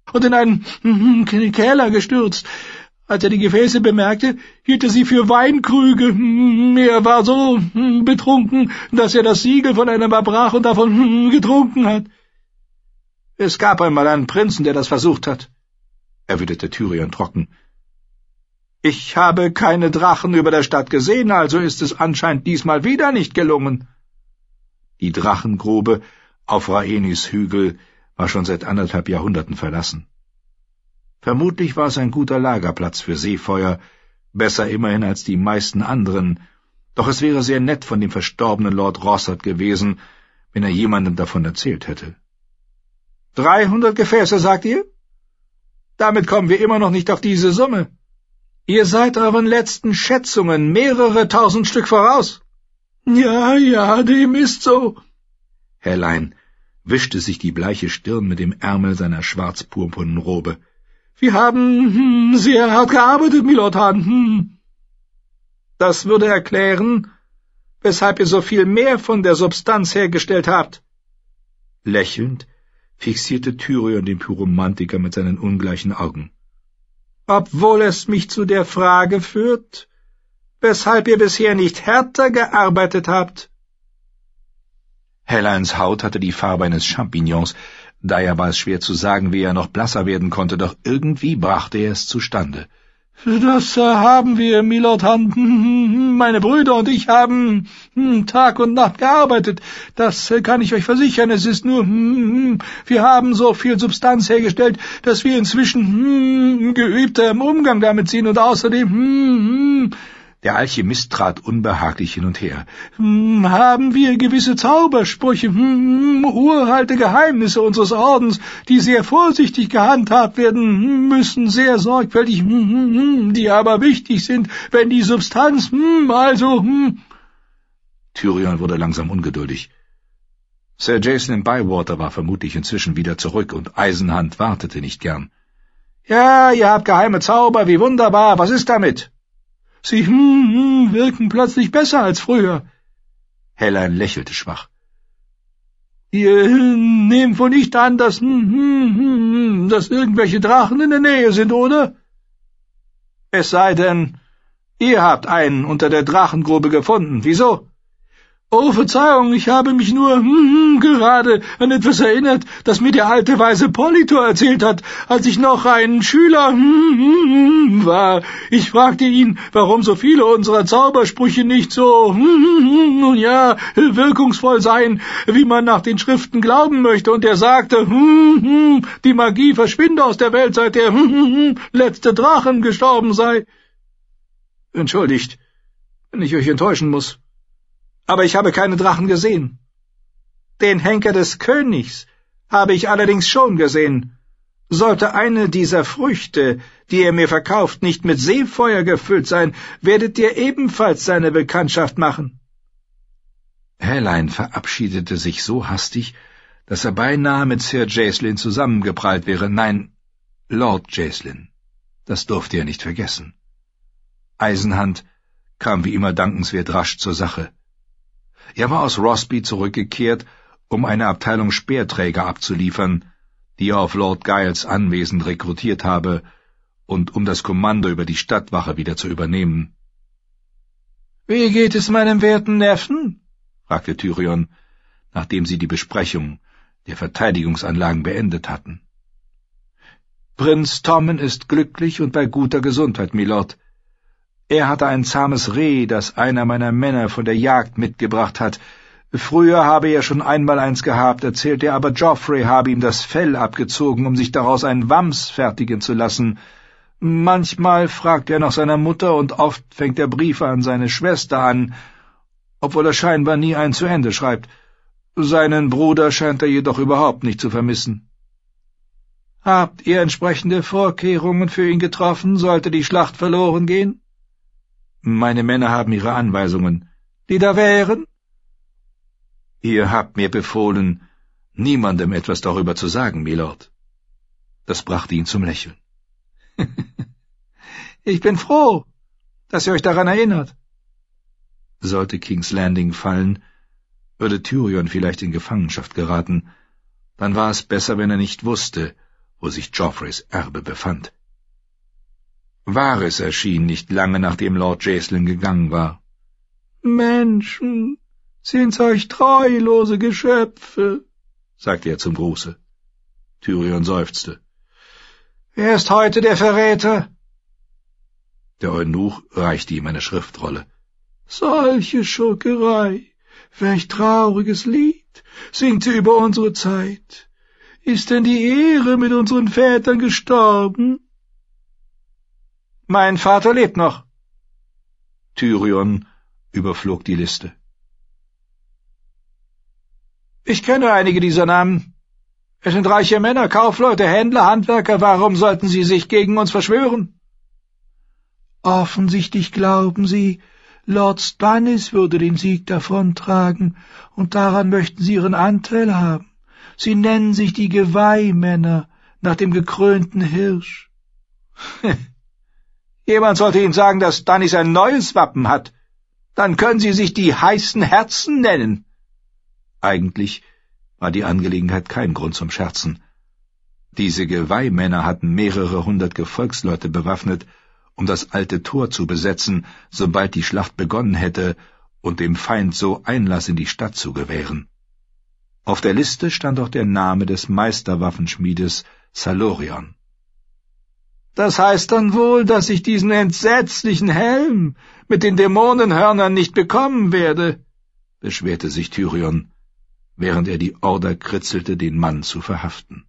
und in einen Keller gestürzt. Als er die Gefäße bemerkte, hielt er sie für Weinkrüge. Er war so betrunken, dass er das Siegel von einem erbrach und davon getrunken hat. Es gab einmal einen Prinzen, der das versucht hat, erwiderte Tyrion trocken. Ich habe keine Drachen über der Stadt gesehen, also ist es anscheinend diesmal wieder nicht gelungen. Die Drachengrube auf Rhaenys Hügel war schon seit 1,5 Jahrhunderten verlassen. Vermutlich war es ein guter Lagerplatz für Seefeuer, besser immerhin als die meisten anderen, doch es wäre sehr nett von dem verstorbenen Lord Rossard gewesen, wenn er jemandem davon erzählt hätte. 300 Gefäße, sagt ihr? Damit kommen wir immer noch nicht auf diese Summe. Ihr seid euren letzten Schätzungen mehrere tausend Stück voraus. Ja, dem ist so. Hellein wischte sich die bleiche Stirn mit dem Ärmel seiner schwarzpurpurnen Robe. Wir haben sehr hart gearbeitet, Milord Hahn. Das würde erklären, weshalb ihr so viel mehr von der Substanz hergestellt habt. Lächelnd fixierte Tyrion den Pyromantiker mit seinen ungleichen Augen. Obwohl es mich zu der Frage führt, weshalb ihr bisher nicht härter gearbeitet habt. Helleins Haut hatte die Farbe eines Champignons, daher war es schwer zu sagen, wie er noch blasser werden konnte, doch irgendwie brachte er es zustande. Das haben wir, Milord Hunt. Meine Brüder und ich haben Tag und Nacht gearbeitet. Das kann ich euch versichern. Es ist nur, wir haben so viel Substanz hergestellt, dass wir inzwischen geübter im Umgang damit sind und außerdem, der Alchemist trat unbehaglich hin und her. Haben wir gewisse Zaubersprüche, uralte Geheimnisse unseres Ordens, die sehr vorsichtig gehandhabt werden müssen, sehr sorgfältig, die aber wichtig sind, wenn die Substanz, Tyrion wurde langsam ungeduldig. Sir Jacelyn Bywater war vermutlich inzwischen wieder zurück, und Eisenhand wartete nicht gern. Ja, ihr habt geheime Zauber, wie wunderbar, was ist damit? Sie wirken plötzlich besser als früher. Hellein lächelte schwach. Ihr nehmt wohl nicht an, dass irgendwelche Drachen in der Nähe sind, oder? Es sei denn, ihr habt einen unter der Drachengrube gefunden. Wieso? Oh, Verzeihung, ich habe mich nur gerade an etwas erinnert, das mir der alte weise Politor erzählt hat, als ich noch ein Schüler war. Ich fragte ihn, warum so viele unserer Zaubersprüche nicht so, wirkungsvoll seien, wie man nach den Schriften glauben möchte, und er sagte, die Magie verschwinde aus der Welt, seit der letzte Drachen gestorben sei. Entschuldigt, wenn ich euch enttäuschen muss. Aber ich habe keine Drachen gesehen. Den Henker des Königs habe ich allerdings schon gesehen. Sollte eine dieser Früchte, die er mir verkauft, nicht mit Seefeuer gefüllt sein, werdet ihr ebenfalls seine Bekanntschaft machen. Hellein verabschiedete sich so hastig, dass er beinahe mit Sir Jacelyn zusammengeprallt wäre. Nein, Lord Jacelyn. Das durfte er nicht vergessen. Eisenhand kam wie immer dankenswert rasch zur Sache. Er war aus Rosby zurückgekehrt, um eine Abteilung Speerträger abzuliefern, die er auf Lord Giles Anwesen rekrutiert habe, und um das Kommando über die Stadtwache wieder zu übernehmen. »Wie geht es meinem werten Neffen?« fragte Tyrion, nachdem sie die Besprechung der Verteidigungsanlagen beendet hatten. »Prinz Tommen ist glücklich und bei guter Gesundheit, Milord. Er hatte ein zahmes Reh, das einer meiner Männer von der Jagd mitgebracht hat. Früher habe er schon einmal eins gehabt, erzählt er, aber Joffrey habe ihm das Fell abgezogen, um sich daraus einen Wams fertigen zu lassen. Manchmal fragt er nach seiner Mutter, und oft fängt er Briefe an seine Schwester an, obwohl er scheinbar nie einen zu Ende schreibt. Seinen Bruder scheint er jedoch überhaupt nicht zu vermissen. Habt ihr entsprechende Vorkehrungen für ihn getroffen, sollte die Schlacht verloren gehen? Meine Männer haben ihre Anweisungen. Die da wären? Ihr habt mir befohlen, niemandem etwas darüber zu sagen, Milord. Das brachte ihn zum Lächeln. Ich bin froh, dass ihr euch daran erinnert. Sollte King's Landing fallen, würde Tyrion vielleicht in Gefangenschaft geraten. Dann war es besser, wenn er nicht wusste, wo sich Joffreys Erbe befand. Varys erschien nicht lange, nachdem Lord Jacelyn gegangen war. »Menschen sind euch treulose Geschöpfe«, sagte er zum Gruße. Tyrion seufzte. »Wer ist heute der Verräter?« Der Eunuch reichte ihm eine Schriftrolle. »Solche Schurkerei, welch trauriges Lied singt sie über unsere Zeit. Ist denn die Ehre mit unseren Vätern gestorben?« »Mein Vater lebt noch.« Tyrion überflog die Liste. »Ich kenne einige dieser Namen. Es sind reiche Männer, Kaufleute, Händler, Handwerker. Warum sollten sie sich gegen uns verschwören?« »Offensichtlich glauben sie, Lord Stannis würde den Sieg davontragen, und daran möchten sie ihren Anteil haben. Sie nennen sich die Geweihmänner, nach dem gekrönten Hirsch.« »Jemand sollte ihnen sagen, dass Stannis ein neues Wappen hat. Dann können sie sich die heißen Herzen nennen.« Eigentlich war die Angelegenheit kein Grund zum Scherzen. Diese Geweihmänner hatten mehrere hundert Gefolgsleute bewaffnet, um das alte Tor zu besetzen, sobald die Schlacht begonnen hätte, und dem Feind so Einlass in die Stadt zu gewähren. Auf der Liste stand auch der Name des Meisterwaffenschmiedes Salorion. »Das heißt dann wohl, dass ich diesen entsetzlichen Helm mit den Dämonenhörnern nicht bekommen werde«, beschwerte sich Tyrion, während er die Order kritzelte, den Mann zu verhaften.